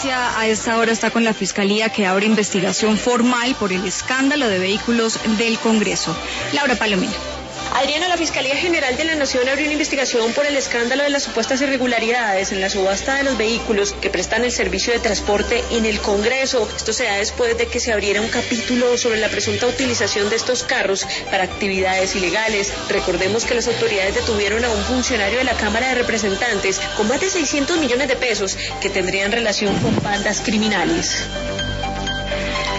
Justicia a esta hora está con la Fiscalía que abre investigación formal por el escándalo de vehículos del Congreso. Laura Palomino. Adriana, la Fiscalía General de la Nación abrió una investigación por el escándalo de las supuestas irregularidades en la subasta de los vehículos que prestan el servicio de transporte en el Congreso. Esto se da después de que se abriera un capítulo sobre la presunta utilización de estos carros para actividades ilegales. Recordemos que las autoridades detuvieron a un funcionario de la Cámara de Representantes con más de 600 millones de pesos que tendrían relación con bandas criminales.